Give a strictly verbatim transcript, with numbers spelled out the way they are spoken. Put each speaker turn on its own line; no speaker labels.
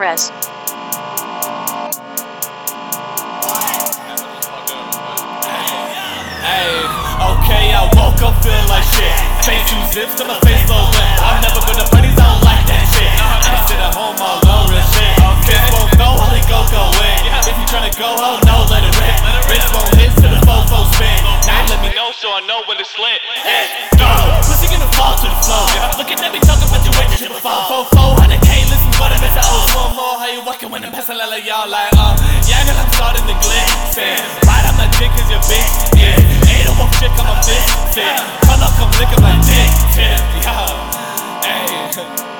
Press.
Hey, okay, I woke up feeling like shit. Face two zips to my face so wet. I'm never gonna parties, I don't like that shit. I sit at home all alone, real shit. Bitch won't go, Holly go go in. If you tryna go, oh no, let it rip. Bitch won't hit till the fofo spin. Now let me know so I know when it's lit. No, pussy gonna fall to the floor. Looking at me talking about you wait till shit before. Fofo, one hundred K, listen what I'm missing. Oh, one more, how you walking when I'm passing like y'all like, uh, yeah, girl, I'm starting to glisten. Right on my dick cause you're big, yeah. Ain't no more chick on my fist, fit. Come up, come lick at my dick, tip, yeah. Hey.